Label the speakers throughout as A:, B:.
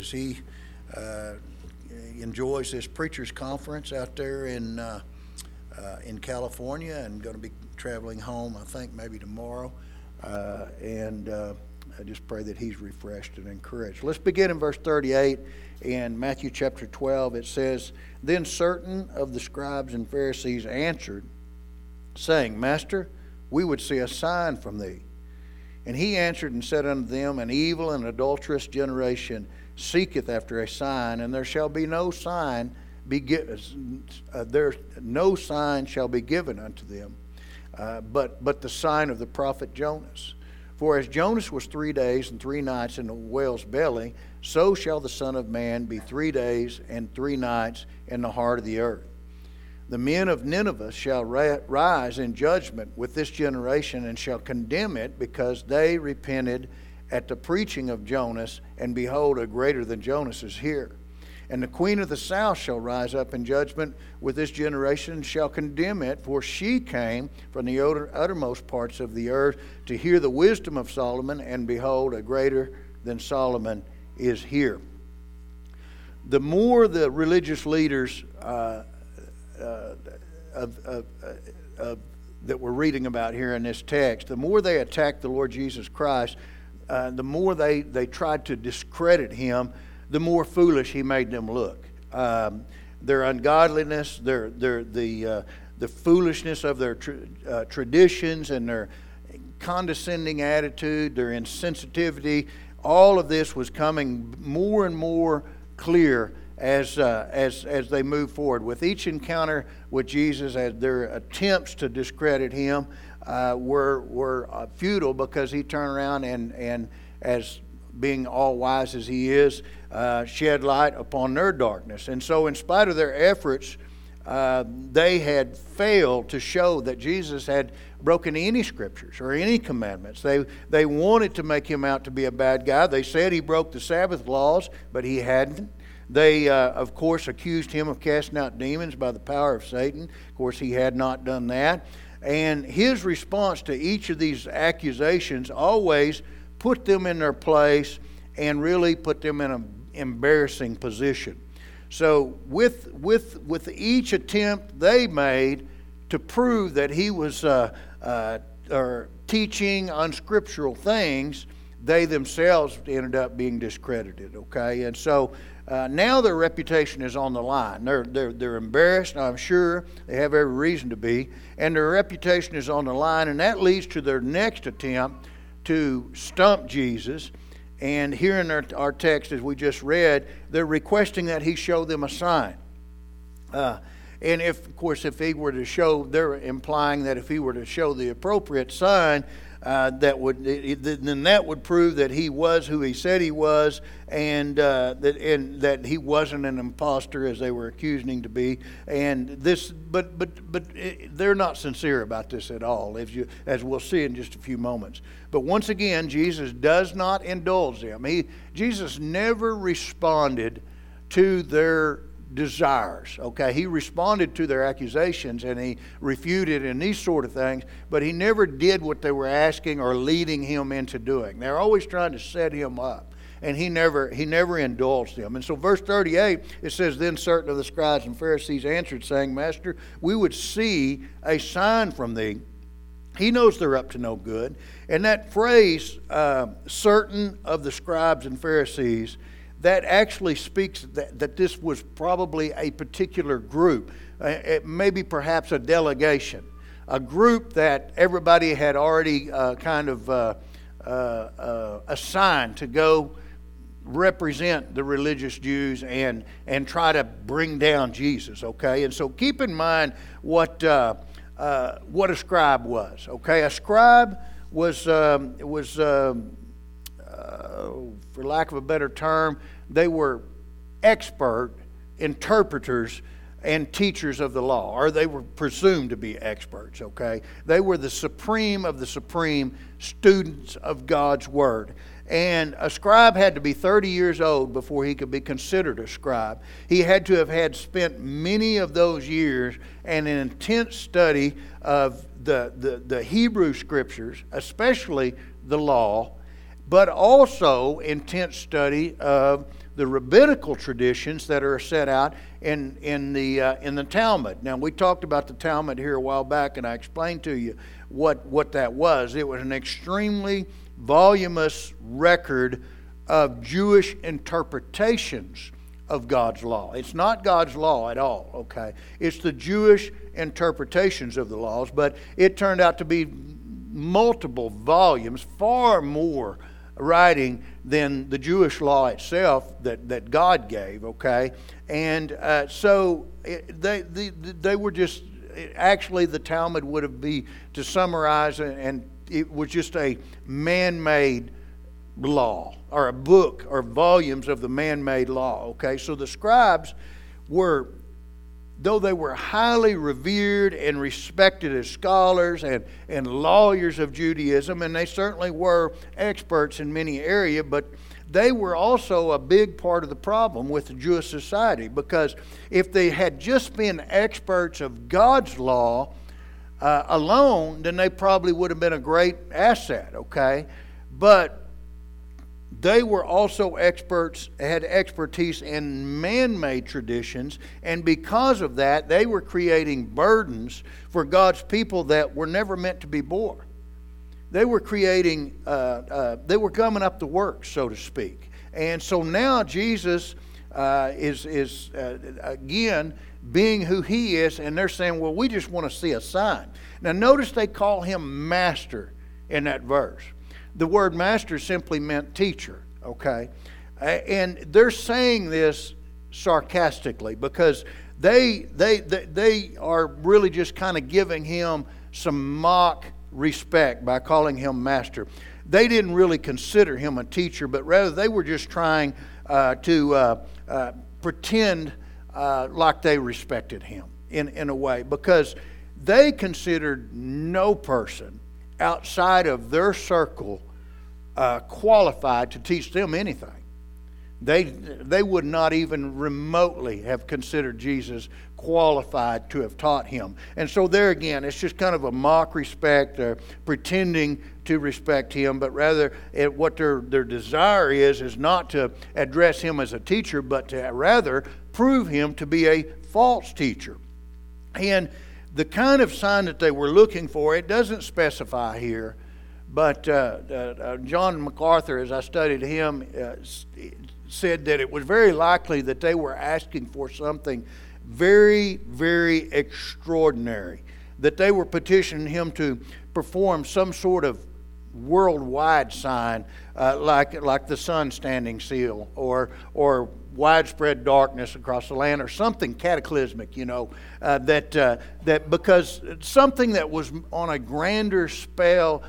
A: He uh, enjoys this preachers conference out there in California, and going to be traveling home, I think, maybe tomorrow. I just pray that he's refreshed and encouraged. Let's begin in verse 38 in Matthew chapter 12. It says, "Then certain of the scribes and Pharisees answered, saying, Master, we would see a sign from thee. And he answered and said unto them, An evil and adulterous generation seeketh after a sign, and there shall be no sign no sign shall be given unto them, but the sign of the prophet Jonas. For as Jonas was 3 days and 3 nights in the whale's belly, so shall the Son of Man be 3 days and 3 nights in the heart of the earth. The men of Nineveh shall rise in judgment with this generation, and shall condemn it, because they repented at the preaching of Jonas, and behold, a greater than Jonas is here. And the queen of the south shall rise up in judgment with this generation, and shall condemn it, for she came from the uttermost parts of the earth to hear the wisdom of Solomon, and behold, a greater than Solomon is here." The more the religious leaders that we're reading about here in this text, the more they attacked the Lord Jesus Christ, the more they tried to discredit him, the more foolish he made them look. Their ungodliness, the foolishness of their traditions, and their condescending attitude, their insensitivity, all of this was coming more and more clear as they move forward. With each encounter with Jesus, as their attempts to discredit him were futile, because he turned around and as being all wise as he is, shed light upon their darkness. And so in spite of their efforts, they had failed to show that Jesus had broken any scriptures or any commandments. They wanted to make him out to be a bad guy. They said he broke the Sabbath laws, but he hadn't. They, of course, accused him of casting out demons by the power of Satan. Of course, he had not done that. And his response to each of these accusations always put them in their place and really put them in an embarrassing position. So with each attempt they made to prove that he was teaching unscriptural things, they themselves ended up being discredited. Okay, and so now their reputation is on the line. They're embarrassed. I'm sure they have every reason to be, and their reputation is on the line, and that leads to their next attempt to stump Jesus. And here in our text, as we just read, they're requesting that he show them a sign. And if he were to show, they're implying that if he were to show the appropriate sign, then that would prove that he was who he said he was, and that he wasn't an imposter as they were accusing him to be. And this, but they're not sincere about this at all, as we'll see in just a few moments. But once again, Jesus does not indulge them. Jesus never responded to their desires. Okay, he responded to their accusations, and he refuted and these sort of things, but he never did what they were asking or leading him into doing. They're always trying to set him up, and he never indulged them. And so verse 38, it says, "Then certain of the scribes and Pharisees answered, saying, Master, we would see a sign from thee." He knows they're up to no good. And that phrase, certain of the scribes and Pharisees, that actually speaks that this was probably a particular group, maybe perhaps a delegation, a group that everybody had already assigned to go represent the religious Jews and try to bring down Jesus. Okay, and so keep in mind what a scribe was. Okay, a scribe was for lack of a better term, they were expert interpreters and teachers of the law, or they were presumed to be experts, okay? They were the supreme of the supreme students of God's Word. And a scribe had to be 30 years old before he could be considered a scribe. He had to have had spent many of those years in an intense study of the Hebrew Scriptures, especially the law, but also intense study of the rabbinical traditions that are set out in the Talmud. Now, we talked about the Talmud here a while back, and I explained to you what that was. It was an extremely voluminous record of Jewish interpretations of God's law. It's not God's law at all, okay? It's the Jewish interpretations of the laws, but it turned out to be multiple volumes, far more writing than the Jewish law itself that God gave, okay? And so they were just, actually the Talmud would be, to summarize, and it was just a man-made law, or a book, or volumes of the man-made law, okay? So the scribes were, though they were highly revered and respected as scholars and lawyers of Judaism, and they certainly were experts in many areas, but they were also a big part of the problem with the Jewish society, because if they had just been experts of God's law alone, then they probably would have been a great asset, okay? But they were also experts, had expertise in man-made traditions, and because of that, they were creating burdens for God's people that were never meant to be bore. They were creating, they were gumming up the works, so to speak. And so now Jesus is again, being who He is, and they're saying, well, we just want to see a sign. Now notice they call Him Master in that verse. The word master simply meant teacher, okay? And they're saying this sarcastically because they are really just kind of giving Him some mock respect by calling Him master. They didn't really consider Him a teacher, but rather they were just trying to pretend like they respected Him in a way, because they considered no person outside of their circle qualified to teach them anything. They would not even remotely have considered Jesus qualified to have taught Him. And so there again, it's just kind of a mock respect, pretending to respect Him, but rather what their desire is not to address Him as a teacher, but to rather prove Him to be a false teacher. And the kind of sign that they were looking for, it doesn't specify here, but John MacArthur, as I studied him, said that it was very likely that they were asking for something very, very extraordinary, that they were petitioning Him to perform some sort of worldwide sign, like the sun standing still, or widespread darkness across the land, or something cataclysmic, that because something that was on a grander scale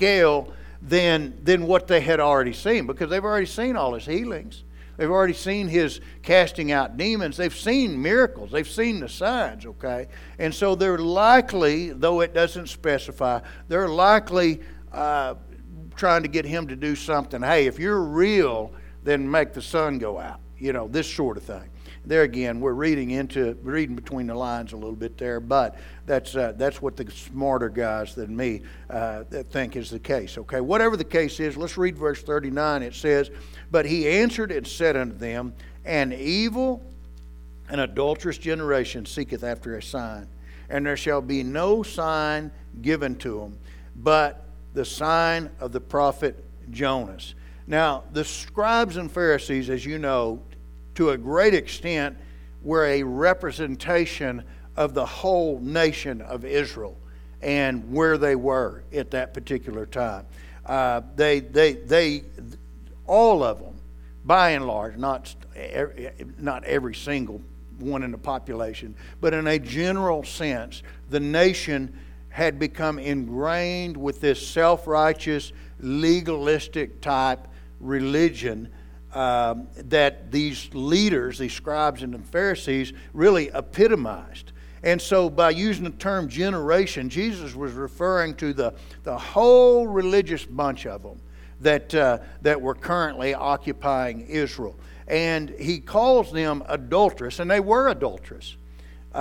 A: than what they had already seen, because they've already seen all His healings. They've already seen His casting out demons. They've seen miracles. They've seen the signs, okay? And so they're likely, though it doesn't specify, they're likely trying to get Him to do something. Hey, if you're real, then make the sun go out. This sort of thing. There again, we're reading between the lines a little bit there, but that's what the smarter guys than me that think is the case. Okay, whatever the case is, let's read verse 39. It says, "But He answered and said unto them, An evil and adulterous generation seeketh after a sign, and there shall be no sign given to them, but the sign of the prophet Jonas." Now, the scribes and Pharisees, as you know, to a great extent, were a representation of the whole nation of Israel and where they were at that particular time. They all of them, by and large, not every single one in the population, but in a general sense, the nation had become ingrained with this self-righteous, legalistic type religion that these leaders, these scribes and the Pharisees, really epitomized. And so by using the term generation, Jesus was referring to the whole religious bunch of them that were currently occupying Israel. And He calls them adulterous, and they were adulterous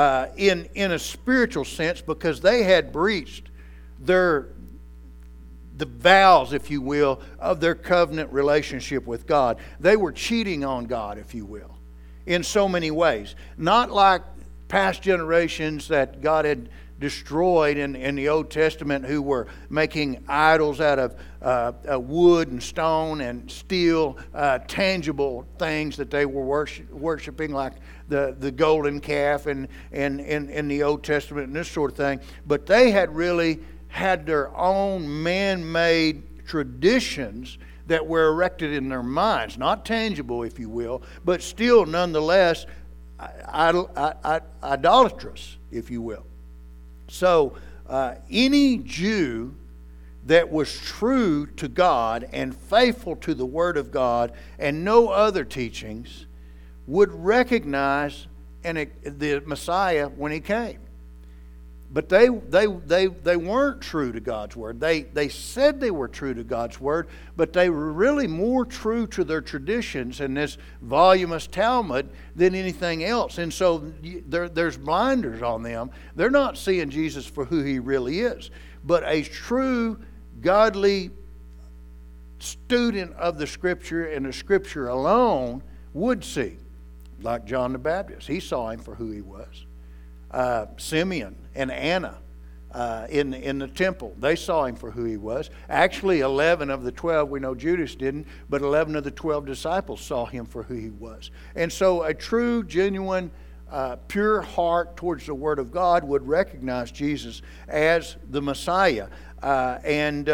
A: in a spiritual sense, because they had breached their the vows, if you will, of their covenant relationship with God. They were cheating on God, if you will, in so many ways. Not like past generations that God had destroyed in the Old Testament, who were making idols out of wood and stone and steel, tangible things that they were worshiping, like the golden calf and in the Old Testament and this sort of thing. But they had really had their own man-made traditions that were erected in their minds, not tangible, if you will, but still nonetheless idolatrous, if you will. So any Jew that was true to God and faithful to the Word of God and no other teachings would recognize the Messiah when He came. But they weren't true to God's Word. They said they were true to God's Word, but they were really more true to their traditions and this voluminous Talmud than anything else. And so there's blinders on them. They're not seeing Jesus for who He really is. But a true, godly student of the Scripture and the Scripture alone would see. Like John the Baptist. He saw Him for who He was. Simeon and Anna in the temple, they saw Him for who He was. Actually, 11 of the 12, we know Judas didn't, but 11 of the 12 disciples saw Him for who He was. And so a true, genuine, pure heart towards the Word of God would recognize Jesus as the Messiah. And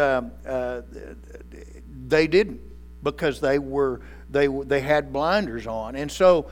A: they didn't, because they had blinders on. And so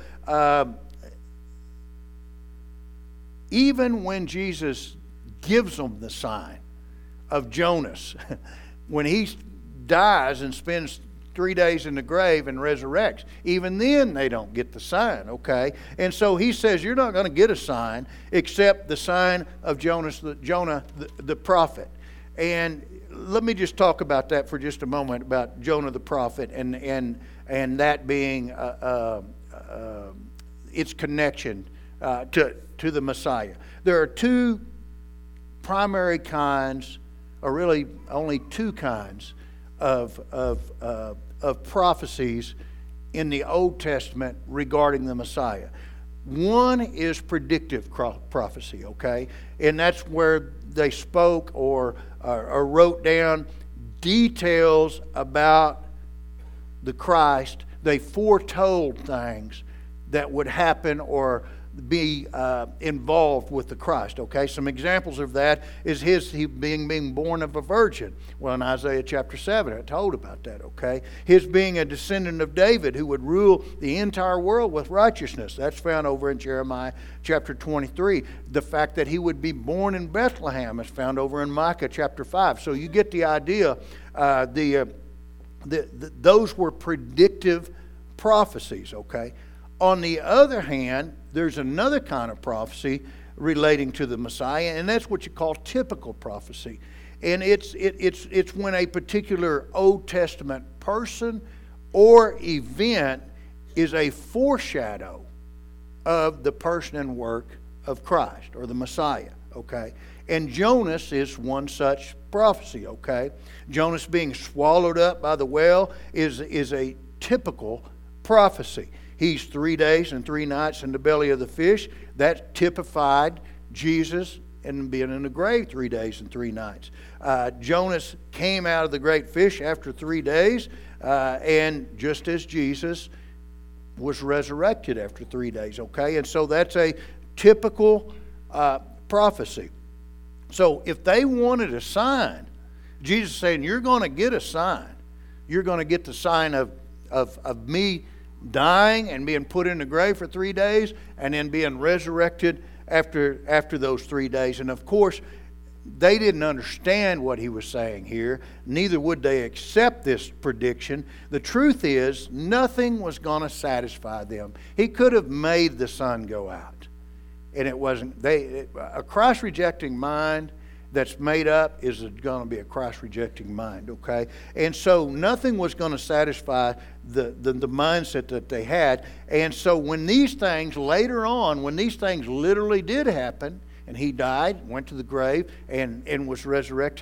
A: even when Jesus gives them the sign of Jonas, when he dies and spends 3 days in the grave and resurrects, even then they don't get the sign, okay? And so He says, you're not going to get a sign except the sign of Jonah the prophet. And let me just talk about that for just a moment, about Jonah the prophet and that being its connection to the Messiah. There are two primary kinds, or really only two kinds of prophecies in the Old Testament regarding the Messiah. One is predictive prophecy, okay? And that's where they spoke or wrote down details about the Christ. They foretold things that would happen or be involved with the Christ. Okay, some examples of that is he being born of a virgin. Well, in Isaiah chapter 7, it told about that. Okay, his being a descendant of David who would rule the entire world with righteousness. That's found over in Jeremiah chapter 23. The fact that he would be born in Bethlehem is found over in Micah chapter 5. So you get the idea. Those were predictive prophecies. Okay. On the other hand, there's another kind of prophecy relating to the Messiah, and that's what you call typical prophecy. And it's when a particular Old Testament person or event is a foreshadow of the person and work of Christ or the Messiah. Okay, and Jonas is one such prophecy. Okay, Jonas being swallowed up by the whale is a typical prophecy. He's 3 days and 3 nights in the belly of the fish. That typified Jesus and being in the grave 3 days and 3 nights. Jonas came out of the great fish after 3 days, and just as Jesus was resurrected after 3 days. Okay, and so that's a typical prophecy. So if they wanted a sign, Jesus is saying, you're going to get a sign. You're going to get the sign of me dying and being put in the grave for 3 days and then being resurrected after those 3 days. And of course, they didn't understand what he was saying here. Neither would they accept this prediction. The truth is, nothing was going to satisfy them. He could have made the sun go out, and it wasn't. A Christ-rejecting mind that's made up is going to be a Christ-rejecting mind, okay? And so nothing was going to satisfy the mindset that they had. And so when these things, later on, when these things literally did happen, and he died, went to the grave, and was resurrected,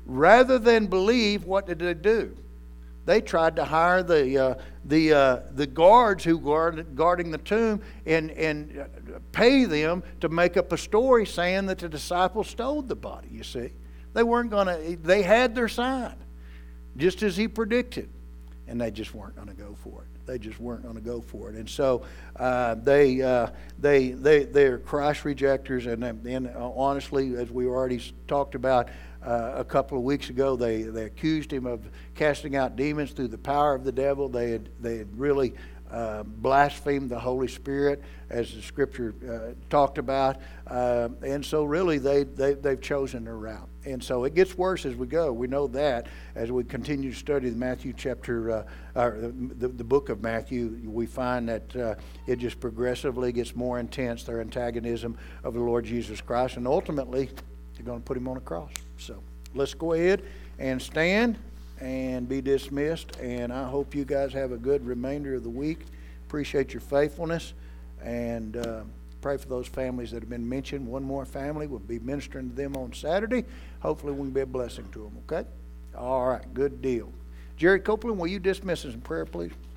A: rather than believe, what did they do? They tried to hire the guards who guarding the tomb and pay them to make up a story saying that the disciples stole the body. You see, they weren't going to. They had their sign, just as he predicted, and they just weren't going to go for it. They just weren't going to go for it, and so they're Christ rejectors. And honestly, as we already talked about a couple of weeks ago, they accused him of casting out demons through the power of the devil. They had really blasphemed the Holy Spirit, as the Scripture talked about, and so really they've chosen their route. And so it gets worse as we go. We know that as we continue to study the Matthew chapter, the book of Matthew, we find that it just progressively gets more intense, their antagonism of the Lord Jesus Christ, and ultimately they're going to put him on a cross. So let's go ahead and stand and be dismissed. And I hope you guys have a good remainder of the week. Appreciate your faithfulness, and pray for those families that have been mentioned. One more family, will be ministering to them on Saturday. Hopefully we can be a blessing to them, okay? All right, good deal. Jerry Copeland, will you dismiss us in prayer, please?